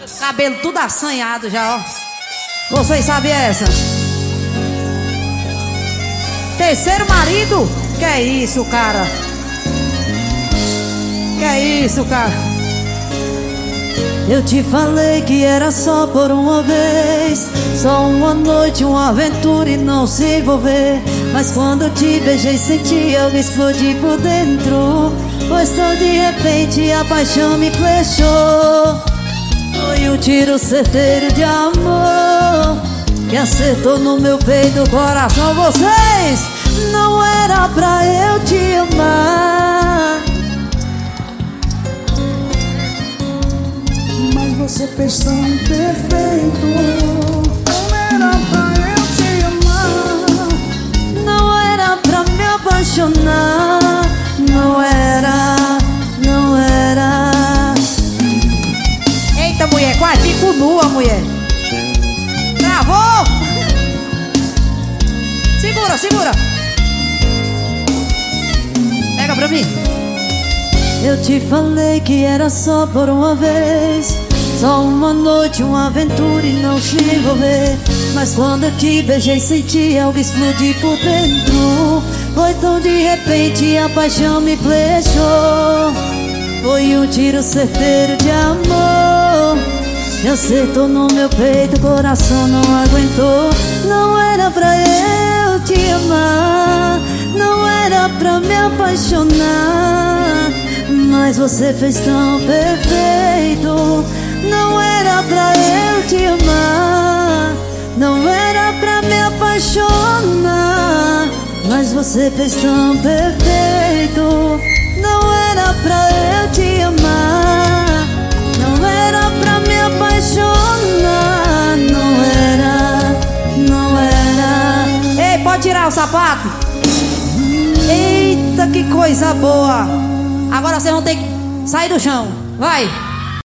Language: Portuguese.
Cabelo tudo assanhado já, ó. Vocês sabem essa? Terceiro marido? Que é isso, cara? Que é isso, cara? Eu te falei que era só por uma vez, só uma noite, uma aventura e não se envolver. Mas quando eu te beijei senti algo explodir por dentro, pois tão de repente a paixão me flechou. Foi um tiro certeiro de amor que acertou no meu peito, coração. Vocês, não era pra eu te amar, mas você fez tão perfeito. Não era pra eu te amar, não era pra me apaixonar, não era, não era. Eita, mulher, quase fico nua, mulher. Travou! Segura, segura. Pega pra mim. Eu te falei que era só por uma vez, só uma noite, uma aventura e não se envolver. Mas quando eu te beijei senti algo explodir por dentro, foi tão de repente a paixão me flechou. Foi um tiro certeiro de amor que acertou no meu peito, o coração não aguentou. Não era pra eu te amar, não era pra me apaixonar, mas você fez tão perfeito. Não era pra eu te amar, não era pra me apaixonar, mas você fez tão perfeito. Não era pra eu te amar, não era pra me apaixonar, não era, não era. Ei, pode tirar o sapato? Eita, que coisa boa. Agora vocês vão ter que sair do chão. Vai.